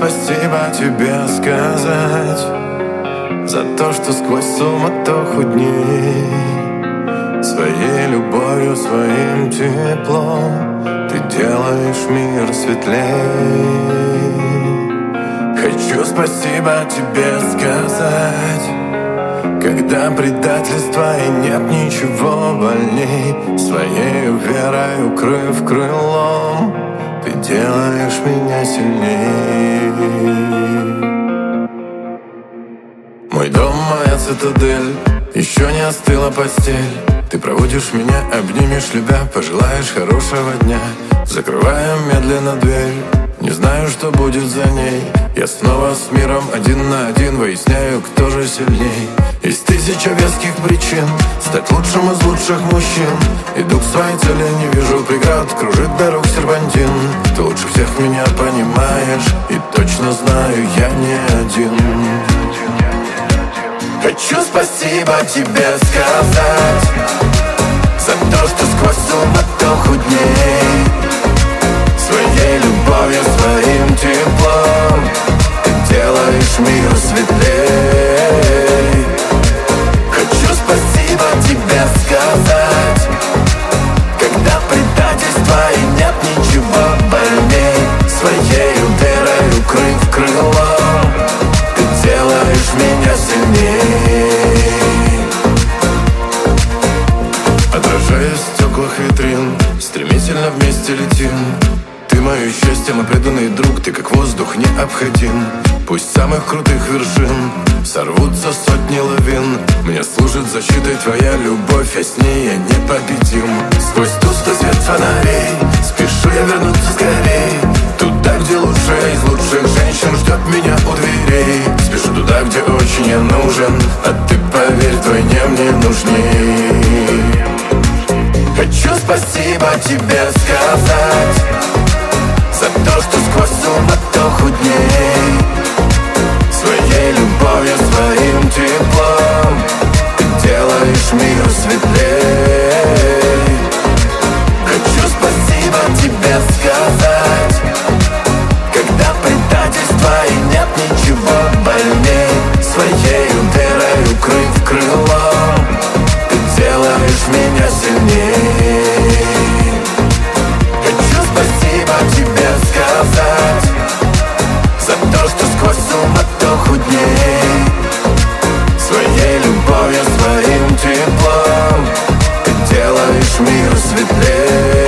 спасибо тебе сказать за то, что сквозь суматоху дней своей любовью, своим теплом ты делаешь мир светлей. Хочу спасибо тебе сказать, когда предательства и нет ничего больней. Своей верой укрыв крылом, ты делаешь меня сильней. Мой дом, моя цитадель, еще не остыла постель. Ты проводишь меня, обнимешь, любя, пожелаешь хорошего дня. Закрываю медленно дверь, не знаю, что будет за ней. Я снова с миром один на один, выясняю, кто же сильней. Есть тысяча веских причин стать лучшим из лучших мужчин. Иду к своей цели, не вижу преград, кружит дорог серпантин. Ты лучше всех меня понимаешь, и точно знаю, я не один. Хочу спасибо тебе сказать за то, что сквозь суматоху дней своей любовью, своим теплом ты делаешь мир светлей. Хочу спасибо тебе сказать, когда предательства и нет ничего больней. Своей верой укрыв крылом, ты делаешь меня сильней. Отражаясь в стеклах витрин, стремительно вместе летим. Ты мое счастье, мой преданный друг, ты как воздух необходим. Пусть с самых крутых вершин сорвутся сотни лавин, мне служит защитой твоя любовь, а с ней я непобедим. Сквозь тусклый свет фонарей спешу я вернуться скорей, туда, где лучшая из лучших женщин ждет меня у дверей. Спешу туда, где очень я нужен, а ты, поверь, вдвойне мне нужней. Хочу спасибо тебе сказать за то, что сквозь суматоху дней своей любовью, своим теплом ты делаешь мир светлей. Хочу спасибо тебе сказать, когда предательства и нет ничего больней. Своей верой укрыв крылом, ты делаешь меня сильней. Хочу спасибо тебе сказать за то, что сквозь суматоху дней своей любовью, своим теплом ты делаешь мир светлей.